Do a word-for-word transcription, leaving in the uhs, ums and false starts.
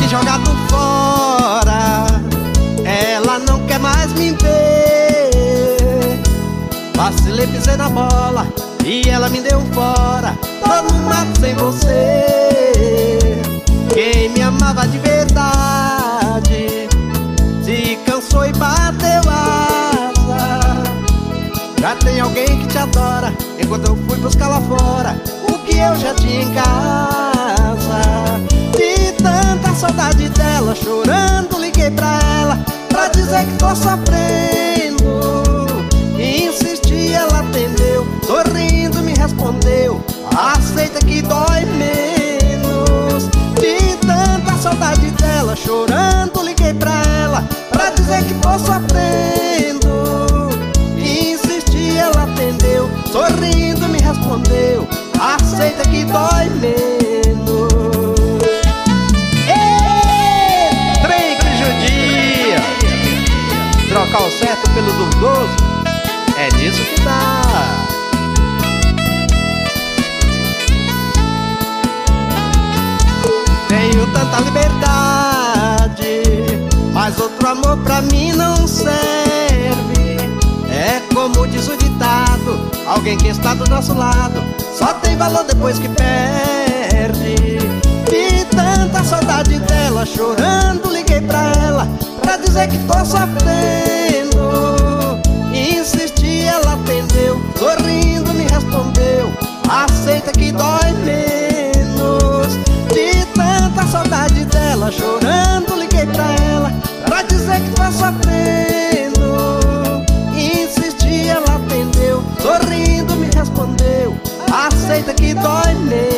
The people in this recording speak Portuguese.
jogado fora, ela não quer mais me ver. Vacilei, pisei na bola e ela me deu um fora. Tô no mato sem você. Quem me amava de verdade se cansou e bateu asa. Já tem alguém que te adora, enquanto eu fui buscar lá fora o que eu já tinha em casa. De tanta saudade dela, chorando liguei pra ela pra dizer que tô sofrendo. Insisti, ela atendeu, sorrindo me respondeu: aceita que dói menos. De tanta saudade dela, chorando liguei pra ela pra dizer que tô sofrendo. Insisti, ela atendeu, sorrindo me respondeu: aceita que dói menos. Ei, trem que judia, trocar o certo pelo duvidoso, é nisso que dá. Tenho tanta liberdade, mas outro amor pra mim não serve. É como diz o ditado: alguém que está do nosso lado só tem valor depois que perde. De tanta saudade dela, chorando liguei pra ela pra dizer que tô sofrendo. Insisti, ela atendeu, sorrindo me respondeu: aceita que dói menos. De tanta saudade dela, chorando liguei pra ela pra dizer que tô sofrendo. Insisti, ela atendeu, sorrindo me respondeu: aceita que dói menos.